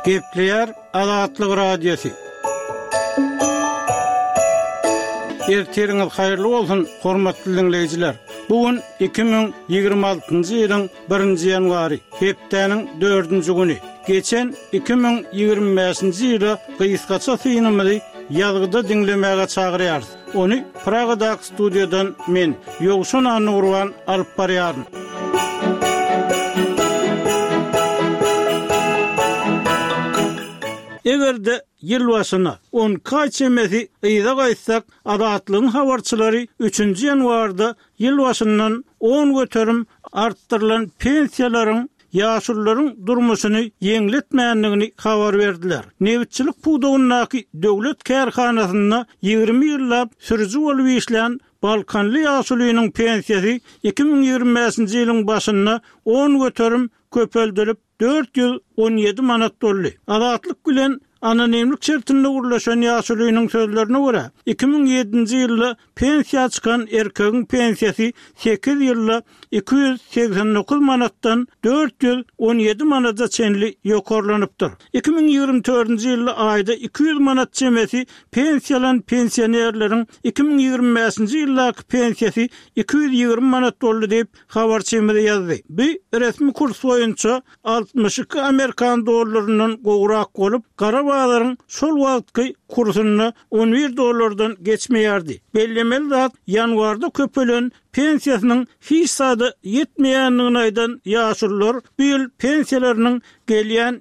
Gepleyer Azatlyk Radiosu. Erteriňiz haýyrly bolsun, hormatly dinleýijiler. Bugün 2026-njy ýylyň 1-nji ýanwary, hepdeniň 4-nji güni. Geçen 2025-nji ýyly gysgaça synymyzy ýazgyda dinlemäge çagyrýarys. Onu Pragadaky studiýadan men Ýogşun Anurwan alyp barýarym. Egerde yıl başına 10 kaçemesi ýyla gaýtsak, Azatlygyň habarçylary 3-nji ýanwarda yıl başyndan 10 göterim artdyrylan pensiýalaryň ýaşullaryň durmuşyny ýeňletmänligini habar berdiler. Nebitçilik puwdagyndaky döwlet kärhanasyna 20 ýyllap sürüji bolup işleýän Balkanly ýaşulynyň pensiýasy 2025-nji ýylyň başynda 10 göterim köpeldirip 417 manat boldy. Azatlyk bilen anonimlik şertinde gurlaşan ýaşulynyň sözlerine görä 2007-nji ýylda pensiýa çykan erkegiň pensiýasy 8 ýylda 289 manatdan 417 manata çenli ýokarlanypdyr. 2024-nji ýylda aýda 200 manat çemesi pensiýalan pensionerleriň 2025-nji ýyldaky pensiýasy 220 manat boldy diýip habarçymyz ýazdy. Bu resmi kurs boýunça 62 Amerikan dollarynyň gowrak bolup, Qarabağların sol wagtky kursyna 11 dollardan geçmeýärdi. Bellemeli zat ýanwarda köpelen pensiýasynyň hiç sada ýetmeýänligini aýdan ýaşurlar bu ýyl pensiýalarynyň gelýän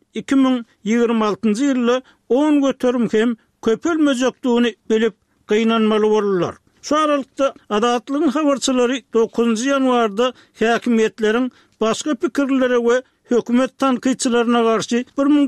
2026-njy ýylda 10 göterim hem köpelmejekdigini bilip gynanmaly bolurlar. Şu aralykda Azatlygyň habarçylary 9-njy ýanwarda häkimetleriň başga pikirlere we hökümet tanqidçilerine karşı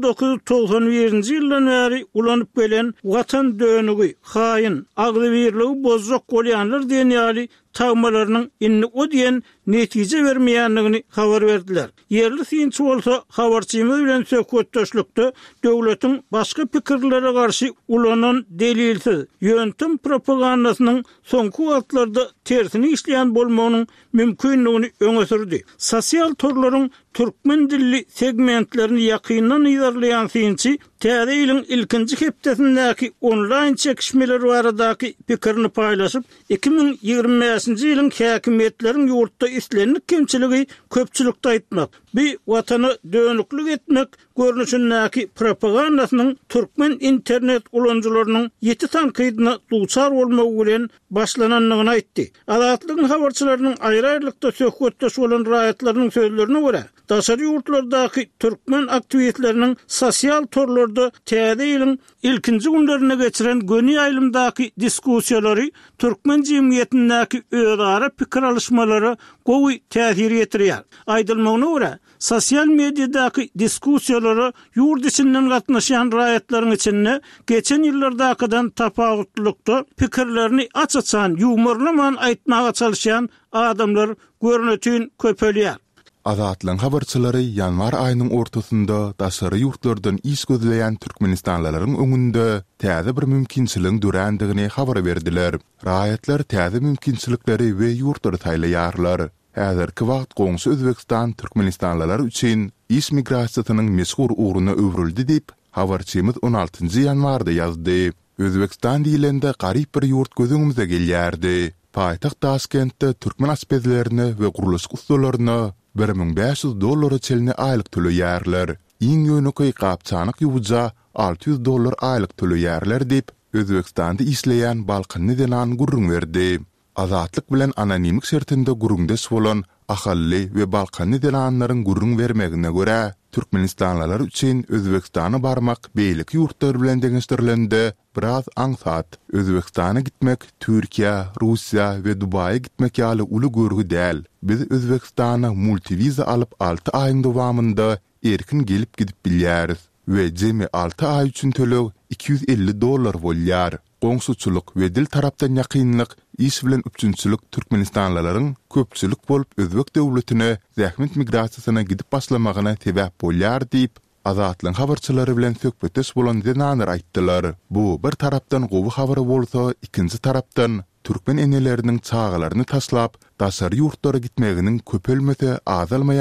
1991-nji ýyldan bäri ulanyp gelen watan dönügi, haýyn, agzybirligi bozjak bolýanlar diýen ýaly tagmalarynyň inni o diýen netije bermeýänligini habar berdiler. Yerli synçy bolsa habarçymyz bilen söhbetdeşlikde döwletiň başga pikirlere karşı ulanan delilsiz ýöntem propagandasynyň soňky wagtlarda tersini işleýän bolmagynyň mümkinligini öňe sürdi. Sosial torlaryň türkmen dilli segmentlerini ýakyndan ýarlayan synçy täze ýylyň ilkinji hepdesindäki online çekişmeler baradaky pikirini paýlaşyp 2025-nji ýylyň häkimetleriň ýurtda islenlik kemçiligi köpçülikde aýtmak, bu watany dönüklik etmek görnüşindäki propagandasynyň türkmen internet ulanjylarynyň ýeti tanqydyna duçar bolmagy bilen başlananlygyny aýtdy. Azatlygyň habarçylarynyň aýry-aýrylykda söhbetdeş bolan raýatlarynyň sözlerine görä, daşary ýurtlardaky türkmen aktiwistleriniň sosial torlarda täze ýylyň ilkinji günlerine geçiren göni aýlymdaky diskussiýalary türkmen jemgyýetindäki özara pikir alışmalary gowy täsir ýetirýär. Aýdylmagyna görä, sosial mediadaky diskussiýalary ýurt içinden gatnaşan raýatlaryň içinde geçen ýyllardakydan tapawutlukda pikirlerini açaçan, ýumorlaman aýtmaga çalışan adamlar görnetin köpelýär. Azatlyň habarçylary ýanwar aýynyň ortasynda daşary ýurtlardan iş gözleýän türkmenistanlylaryň öňünde täze bir mümkinçiligiň dürändigini habar berdiler. Raýatlar täze mümkinçilikleri we ýurtları taýlaýarlar. Häzirki wagt goňşy Özbekistan türkmenistanlylary üçin iş migrasiýasynyň meşhur uğruna öwrüldi diýip habarçymyz 16-njy ýanwarda ýazdy. Özbekistan diýilende garyp bir ýurt gözüňimize gelýärdi. Paýtaxt Taşkentde türkmen aspezlerini we guruluş ustalaryny 1500 dollara çelini aylık töleýärler. Iň ýöneky gapçanyk ýuwja 600 dollar aylyk töleýärler diýip Özbekistanda işleýän Balkanly denan gurrun berdi. Azatlyk bilen anonimlik şertinde gurrundeş bolan ahally we Balkanly denanlaryň gurrun bermegine görä türkmenistanlylar üçin Özbekistana barmak beýlik ýurtlar bilen deňeşdirilende biraz aňsat. Özbekistana gitmek Türkiýe, Russiýa we Dubaýa gitmek ýaly uly görgü däl. Biz Özbekistana multiviza alyp 6 aýyň dowamında erkin gelip gidip bilýäris we jemi 6 aý üçin töleg 250 dollar bolýar. Goňşuçylyk we dil tarapdan ýakynlyk iş bilen üçünçülük türkmenistanlylaryň köpçülik bolup Özbek döwletine zähmet migrasiýasyna gidip başlamagyna sebäp bolýar diýip Azatlyň habarçylary bilen söhbetdeş bolan denanlar aýtdylar. Bu bir tarapdan gowy habary bolsa, ikinji tarapdan türkmen eneleriniň çağalaryny taşlap, daşary ýurtlara gitmeginiň köpelmese azalmaýan